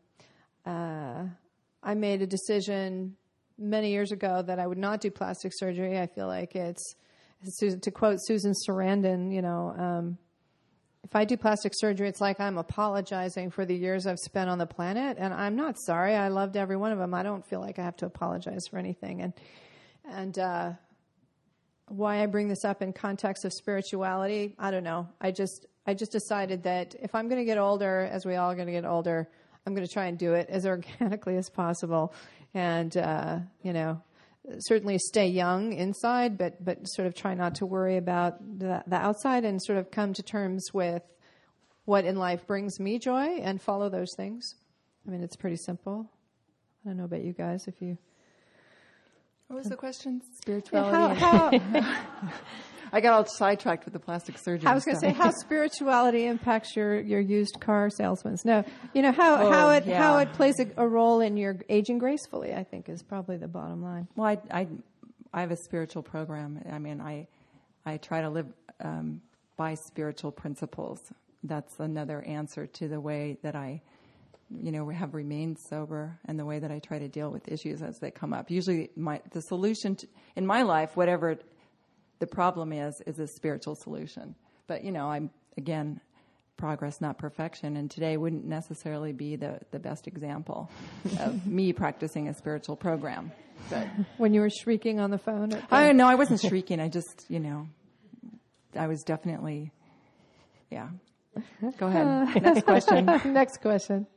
S1: I made a decision many years ago that I would not do plastic surgery. I feel like it's to quote Susan Sarandon, if I do plastic surgery, it's like I'm apologizing for the years I've spent on the planet, and I'm not sorry. I loved every one of them. I don't feel like I have to apologize for anything. And why I bring this up in context of spirituality, I don't know. I just decided that if I'm going to get older, as we all are going to get older, I'm going to try and do it as organically as possible, and certainly stay young inside, but sort of try not to worry about the outside, and sort of come to terms with what in life brings me joy and follow those things. I mean, it's pretty simple. I don't know about you guys, if you...
S3: What was the question? Spirituality.
S1: Yeah,
S3: I got all sidetracked with the plastic surgery.
S1: I was going to say how spirituality impacts your used car salesmen. No, how it plays a role in your aging gracefully, I think, is probably the bottom line.
S3: Well, I have a spiritual program. I mean, I try to live by spiritual principles. That's another answer to the way that I have remained sober, and the way that I try to deal with issues as they come up. Usually the solution in my life, whatever the problem is a spiritual solution. But, I'm, again, progress, not perfection. And today wouldn't necessarily be the best example of me practicing a spiritual program. But
S1: when you were shrieking on the phone?
S3: No, I wasn't shrieking. I just, I was definitely, yeah. Go ahead. Next question.
S1: Next question.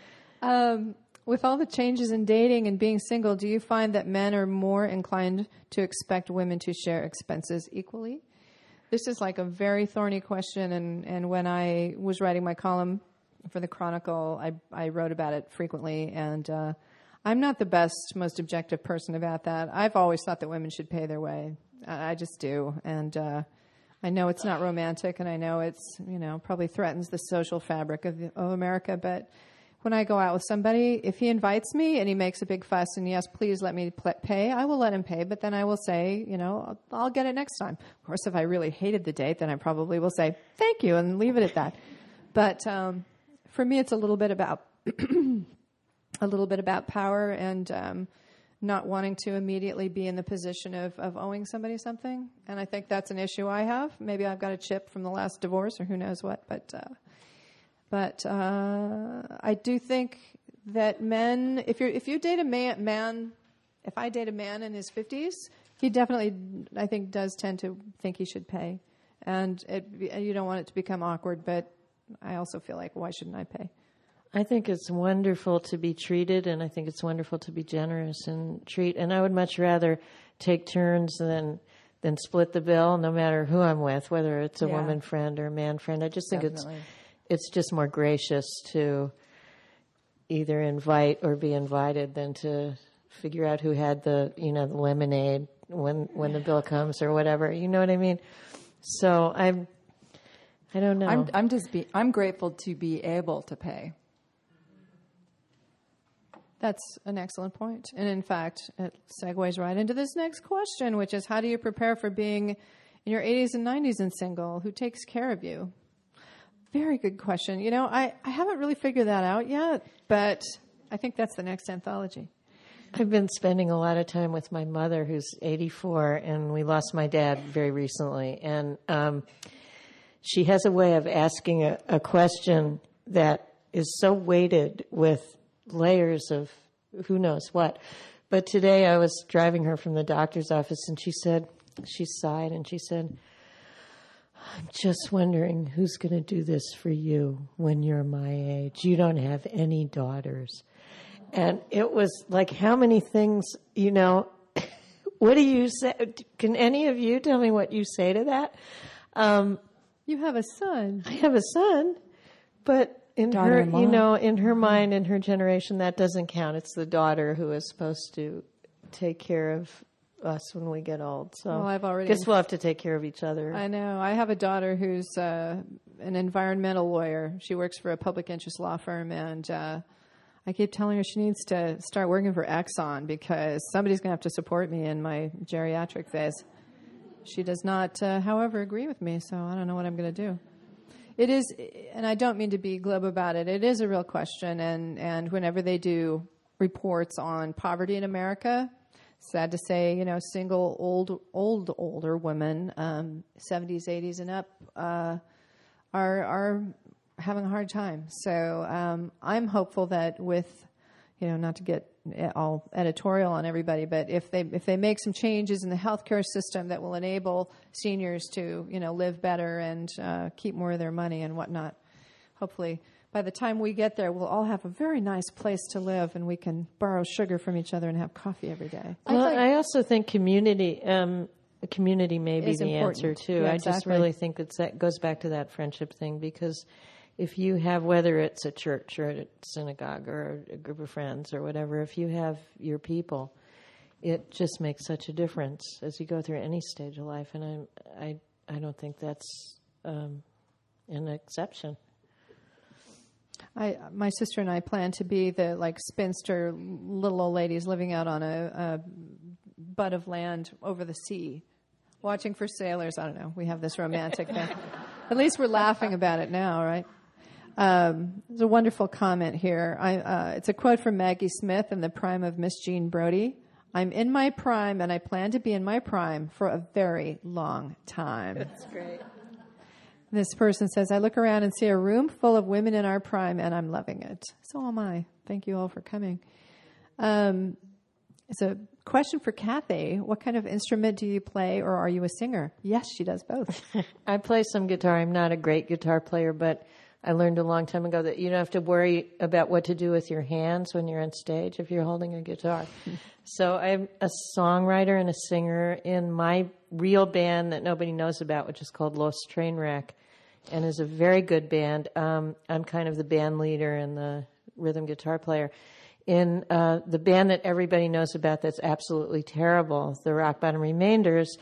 S1: With all the changes in dating and being single, do you find that men are more inclined to expect women to share expenses equally? This is like a very thorny question, and when I was writing my column for the Chronicle, I wrote about it frequently, and I'm not the best, most objective person about that. I've always thought that women should pay their way. I just do, and I know it's not romantic, and I know it's, probably threatens the social fabric of America, but when I go out with somebody, if he invites me and he makes a big fuss and yes, please let me pay, I will let him pay. But then I will say, I'll get it next time. Of course, if I really hated the date, then I probably will say, thank you, and leave it at that. But for me, it's a little bit about power and not wanting to immediately be in the position of owing somebody something. And I think that's an issue I have. Maybe I've got a chip from the last divorce or who knows what, But I do think that men, if you date a man, if I date a man in his 50s, he definitely, I think, does tend to think he should pay. And you don't want it to become awkward, but I also feel like, why shouldn't I pay?
S2: I think it's wonderful to be treated, and I think it's wonderful to be generous and treat. And I would much rather take turns than split the bill, no matter who I'm with, whether it's a woman friend or a man friend. I just think it's just more gracious to either invite or be invited than to figure out who had the the lemonade when the bill comes or whatever. You know what I mean? So I don't know.
S3: I'm grateful to be able to pay.
S1: That's an excellent point. And in fact, it segues right into this next question, which is, how do you prepare for being in your 80s and 90s and single? Who takes care of you? Very good question. I haven't really figured that out yet, but I think that's the next anthology.
S2: I've been spending a lot of time with my mother, who's 84, and we lost my dad very recently. And she has a way of asking a question that is so weighted with layers of who knows what. But today I was driving her from the doctor's office, and she sighed, and she said, I'm just wondering who's going to do this for you when you're my age. You don't have any daughters. And it was like, how many things, what do you say? Can any of you tell me what you say to that?
S1: You have a son.
S2: I have a son, but in her mind, in her generation, that doesn't count. It's the daughter who is supposed to take care of us when we get old. So
S1: Well, I've already-
S2: guess we'll have to take care of each other.
S1: I know. I have a daughter who's an environmental lawyer. She works for a public interest law firm, and I keep telling her she needs to start working for Exxon because somebody's going to have to support me in my geriatric phase. She does not, however, agree with me, so I don't know what I'm going to do. It is, and I don't mean to be glib about it, it is a real question, and whenever they do reports on poverty in America, sad to say, single older women, 70s, 80s, and up, are having a hard time. So I'm hopeful that with, not to get all editorial on everybody, but if they make some changes in the healthcare system that will enable seniors to live better and keep more of their money and whatnot, hopefully by the time we get there, we'll all have a very nice place to live, and we can borrow sugar from each other and have coffee every day.
S2: Well, I also think community may be the answer too.
S1: Yeah,
S2: I just
S1: exactly.
S2: really think that goes back to that friendship thing, because if you have, whether it's a church or a synagogue or a group of friends or whatever, if you have your people, it just makes such a difference as you go through any stage of life. And I don't think that's an exception.
S1: My sister and I plan to be the spinster little old ladies living out on a butt of land over the sea, watching for sailors. I don't know. We have this romantic thing. At least we're laughing about it now, right? There's a wonderful comment here. It's a quote from Maggie Smith in the prime of Miss Jean Brodie. I'm in my prime, and I plan to be in my prime for a very long time.
S2: That's great.
S1: This person says, I look around and see a room full of women in our prime, and I'm loving it. So am I. Thank you all for coming. It's a question for Kathy. What kind of instrument do you play, or are you a singer? Yes, she does both.
S2: I play some guitar. I'm not a great guitar player, but I learned a long time ago that you don't have to worry about what to do with your hands when you're on stage if you're holding a guitar. So I'm a songwriter and a singer in my real band that nobody knows about, which is called Los Trainwreck, and is a very good band. I'm kind of the band leader and the rhythm guitar player. In the band that everybody knows about that's absolutely terrible, the Rock Bottom Remainders,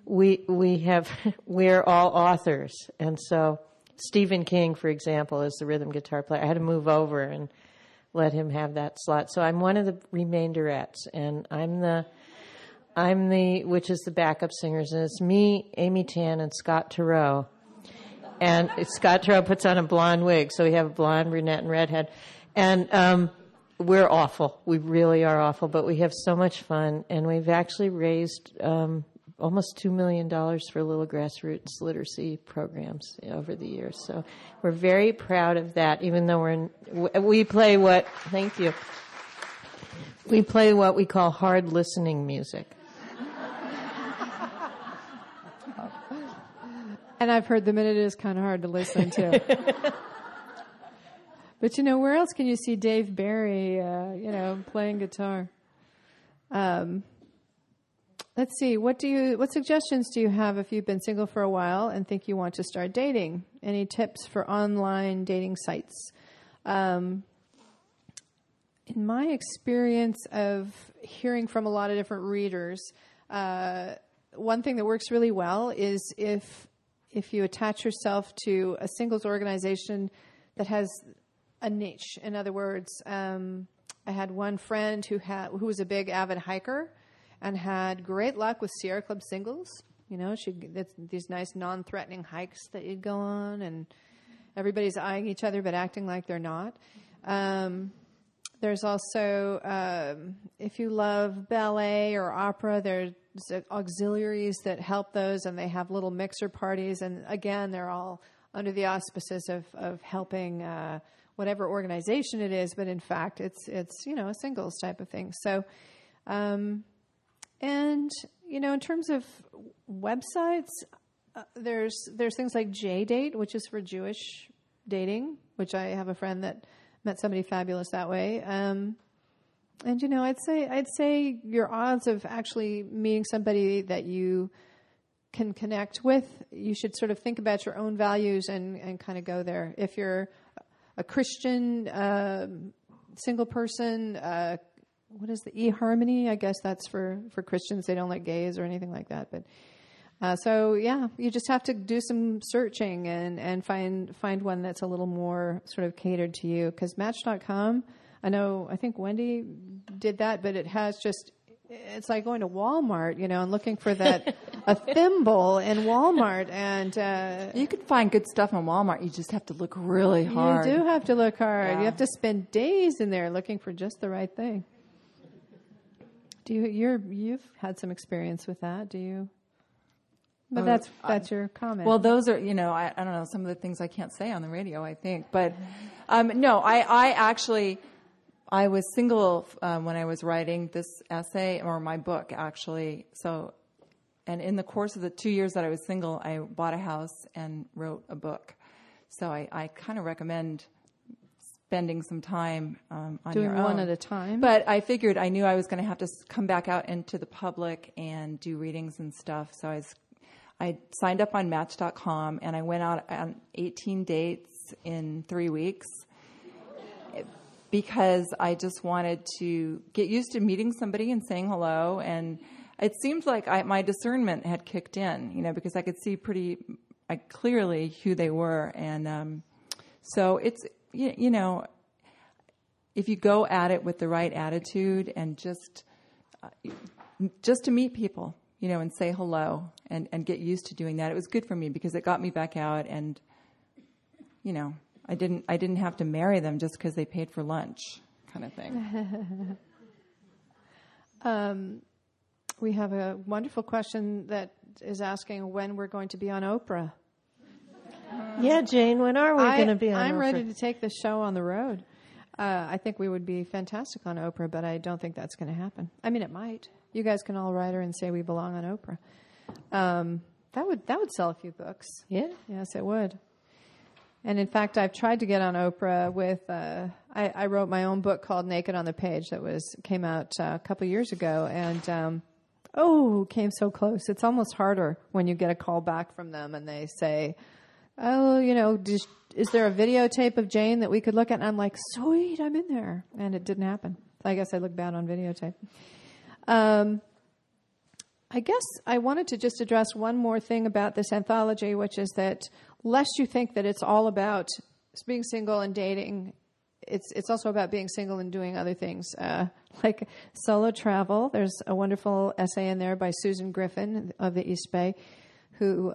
S2: we're all authors. And so Stephen King, for example, is the rhythm guitar player. I had to move over and let him have that slot. So I'm one of the Remainderettes, and I'm the which is the backup singers, and it's me, Amy Tan, and Scott Turow. And Scott Turow puts on a blonde wig, so we have a blonde, brunette, and redhead. And we're awful. We really are awful, but we have so much fun, and we've actually raised almost $2 million for little grassroots literacy programs over the years. So we're very proud of that, even though we play what we call hard listening music.
S1: And I've heard the minute it is kind of hard to listen to. But, where else can you see Dave Barry, playing guitar? Let's see. What suggestions do you have if you've been single for a while and think you want to start dating? Any tips for online dating sites? In my experience of hearing from a lot of different readers, one thing that works really well is if you attach yourself to a singles organization that has a niche. In other words, I had one friend who was a big avid hiker and had great luck with Sierra Club singles. These nice non-threatening hikes that you'd go on, and everybody's eyeing each other but acting like they're not. There's also, if you love ballet or opera, there's auxiliaries that help those, and they have little mixer parties. And again, they're all under the auspices of helping whatever organization it is, but in fact, it's a singles type of thing. So, and in terms of websites, there's things like JDate, which is for Jewish dating, which I have a friend that met somebody fabulous that way. And I'd say your odds of actually meeting somebody that you can connect with, you should sort of think about your own values and kind of go there. If you're a Christian single person, what is the eHarmony? I guess that's for Christians. They don't like gays or anything like that. But so yeah, you just have to do some searching and find one that's a little more sort of catered to you. Because Match.com, I think Wendy did that, but it's like going to Walmart, and looking for a thimble in Walmart. And
S3: you can find good stuff in Walmart. You just have to look really hard.
S1: You do have to look hard.
S3: Yeah.
S1: You have to spend days in there looking for just the right thing. You've had some experience with that, do you? But that's your comment.
S3: Well, those are, I don't know, some of the things I can't say on the radio, I think. But no, I was single when I was writing this essay, or my book, actually. So, and in the course of the 2 years that I was single, I bought a house and wrote a book. So I kind of recommend spending some time on
S1: doing
S3: your own.
S1: one at a time.
S3: But I figured I knew I was going to have to come back out into the public and do readings and stuff. So I signed up on Match.com, and I went out on 18 dates in 3 weeks because I just wanted to get used to meeting somebody and saying hello. And it seemed like my discernment had kicked in, because I could see pretty clearly who they were. And so it's, if you go at it with the right attitude and just to meet people, and say hello and get used to doing that. It was good for me because it got me back out, and, I didn't have to marry them just because they paid for lunch, kind of thing.
S1: We have a wonderful question that is asking when we're going to be on Oprah.
S2: Yeah, Jane, when are we going to be on
S1: I'm
S2: Oprah?
S1: ready to take this show on the road. I think we would be fantastic on Oprah, but I don't think that's going to happen. I mean, it might. You guys can all write her and say we belong on Oprah. That would sell a few books.
S2: Yeah.
S1: Yes, it would. And in fact, I've tried to get on Oprah with. I wrote my own book called Naked on the Page that came out a couple years ago, and came so close. It's almost harder when you get a call back from them and they say, "Oh, is there a videotape of Jane that we could look at?" And I'm like, "Sweet, I'm in there," and it didn't happen. I guess I look bad on videotape. I guess I wanted to just address one more thing about this anthology, which is that lest you think that it's all about being single and dating, it's also about being single and doing other things, like solo travel. There's a wonderful essay in there by Susan Griffin of the East Bay, who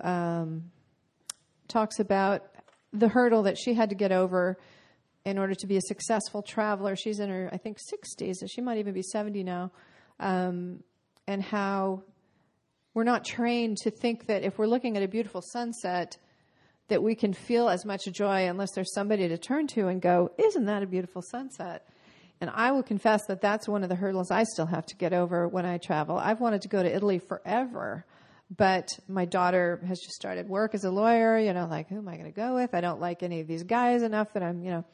S1: talks about the hurdle that she had to get over in order to be a successful traveler. She's in her, I think, 60s, and she might even be 70 now, and how we're not trained to think that if we're looking at a beautiful sunset, that we can feel as much joy unless there's somebody to turn to and go, "Isn't that a beautiful sunset?" And I will confess that that's one of the hurdles I still have to get over when I travel. I've wanted to go to Italy forever, but my daughter has just started work as a lawyer, like, who am I going to go with? I don't like any of these guys enough that I'm,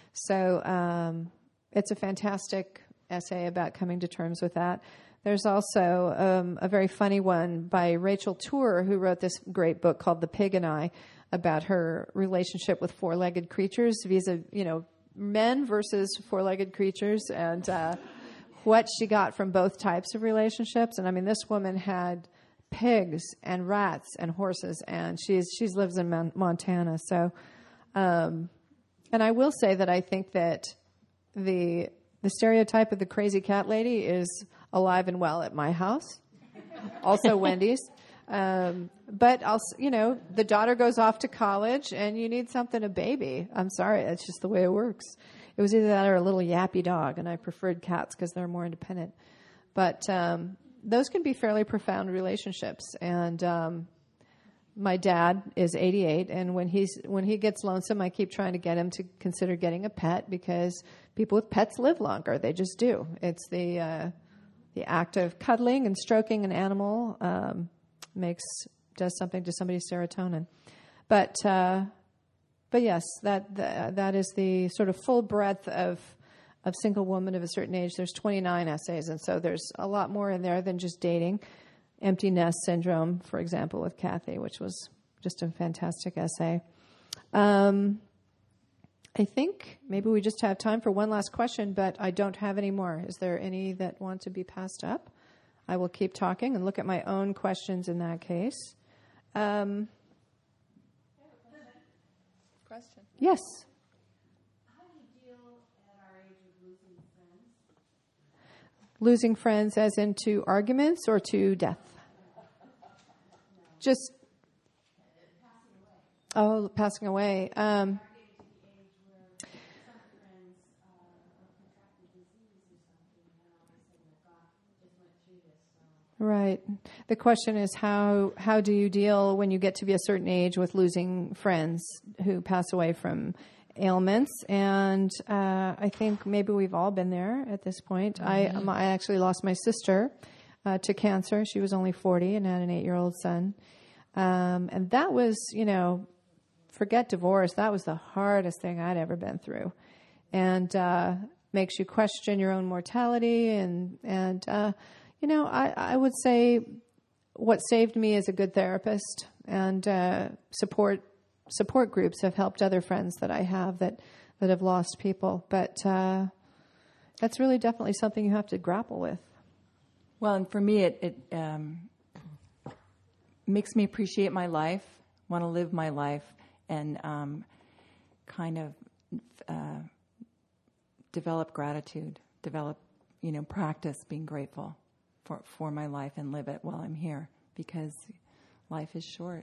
S1: So it's a fantastic essay about coming to terms with that. There's also a very funny one by Rachel Tour, who wrote this great book called The Pig and I, about her relationship with four-legged creatures, men versus four-legged creatures, and what she got from both types of relationships. And I mean, this woman had pigs and rats and horses, and she lives in Montana. So, and I will say that I think that the stereotype of the crazy cat lady is alive and well at my house, also Wendy's. But also, the daughter goes off to college, and you need a baby. I'm sorry, that's just the way it works. It was either that or a little yappy dog, and I preferred cats because they're more independent. But those can be fairly profound relationships. And my dad is 88, and when he gets lonesome, I keep trying to get him to consider getting a pet, because people with pets live longer. They just do. It's the act of cuddling and stroking an animal does something to somebody's serotonin. But yes, that is the sort of full breadth of single woman of a certain age. There's 29 essays, and so there's a lot more in there than just dating. Empty Nest Syndrome, for example, with Kathy, which was just a fantastic essay. I think maybe we just have time for one last question, but I don't have any more. Is there any that want to be passed up? I will keep talking and look at my own questions in that case.
S3: Question.
S1: Yes.
S4: How do you deal at our age with losing friends?
S1: Losing friends as into arguments or to death? Just passing away. Right. The question is how do you deal when you get to be a certain age with losing friends who pass away from ailments? And I think maybe we've all been there at this point. Mm-hmm. I actually lost my sister to cancer. She was only 40 and had an 8-year-old son. And that was, forget divorce. That was the hardest thing I'd ever been through. And makes you question your own mortality and I would say what saved me is a good therapist, and support groups have helped other friends that I have that have lost people. But that's really definitely something you have to grapple with.
S3: Well, and for me, it makes me appreciate my life, want to live my life, and kind of develop gratitude, practice being grateful for my life and live it while I'm here, because life is short.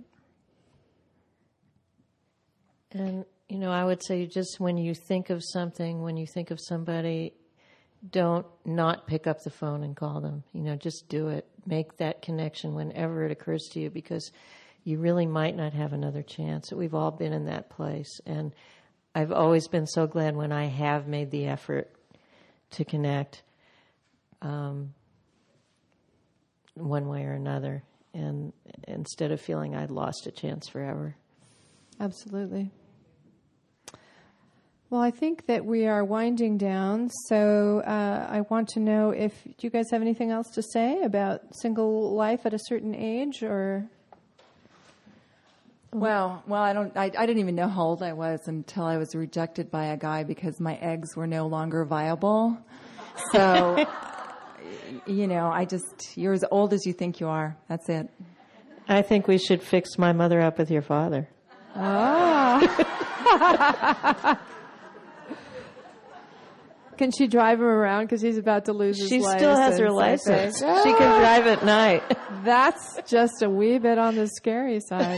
S2: And, I would say just when you think of something, when you think of somebody, don't not pick up the phone and call them. Just do it. Make that connection whenever it occurs to you, because you really might not have another chance. We've all been in that place. And I've always been so glad when I have made the effort to connect. One way or another, and instead of feeling I'd lost a chance forever.
S1: Absolutely. Well, I think that we are winding down, so I want to know if do you guys have anything else to say about single life at a certain age, or?
S3: Well, I didn't even know how old I was until I was rejected by a guy because my eggs were no longer viable. So. You're as old as you think you are. That's it.
S2: I think we should fix my mother up with your father.
S1: Oh. Can she drive him around because he's about to lose his license?
S2: She still has her license. She can drive at night.
S1: That's just a wee bit on the scary side.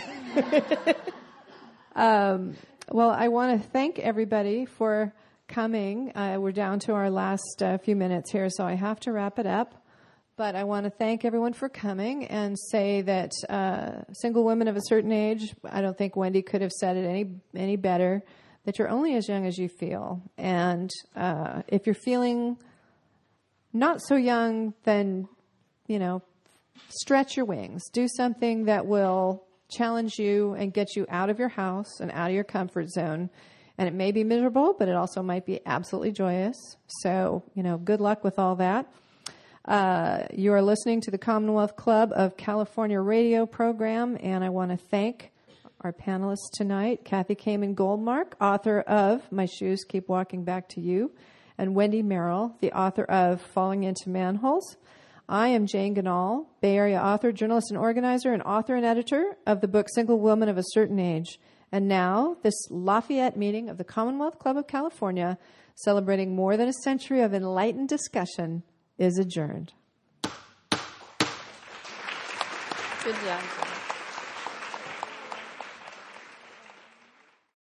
S1: Well, I want to thank everybody for coming. We're down to our last few minutes here, so I have to wrap it up. But I want to thank everyone for coming and say that single women of a certain age, I don't think Wendy could have said it any better, that you're only as young as you feel. And if you're feeling not so young, then, stretch your wings. Do something that will challenge you and get you out of your house and out of your comfort zone. And it may be miserable, but it also might be absolutely joyous. So, good luck with all that. You are listening to the Commonwealth Club of California radio program, and I want to thank our panelists tonight, Kathy Kamen Goldmark, author of My Shoes Keep Walking Back to You, and Wendy Merrill, the author of Falling into Manholes. I am Jane Ganal, Bay Area author, journalist, and organizer, and author and editor of the book Single Woman of a Certain Age. And now, this Lafayette meeting of the Commonwealth Club of California, celebrating more than a century of enlightened discussion, is adjourned.
S3: Good job.